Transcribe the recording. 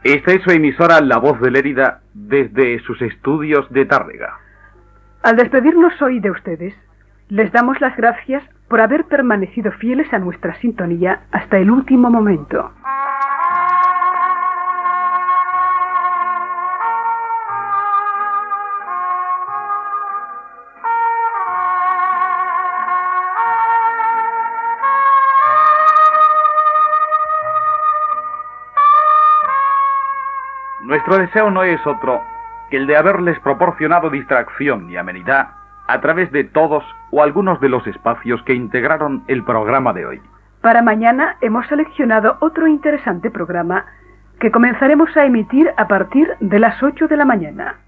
Esta es su emisora La Voz de Lérida desde sus estudios de Tárrega. Al despedirnos hoy de ustedes, les damos las gracias por haber permanecido fieles a nuestra sintonía hasta el último momento. Nuestro deseo no es otro que el de haberles proporcionado distracción y amenidad a través de todos o algunos de los espacios que integraron el programa de hoy. Para mañana hemos seleccionado otro interesante programa que comenzaremos a emitir a partir de las 8 de la mañana.